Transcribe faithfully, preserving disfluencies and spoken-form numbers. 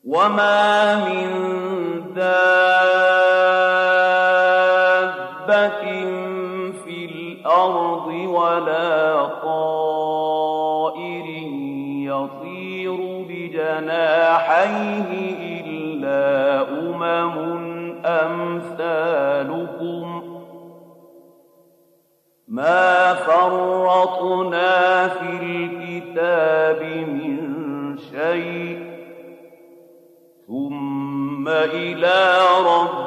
وما من دابة في الأرض ولا طائر يطير بجناحيه إلا أمم أمثالكم ما فرطنا في الكتاب من شيء ثم إلى ربهم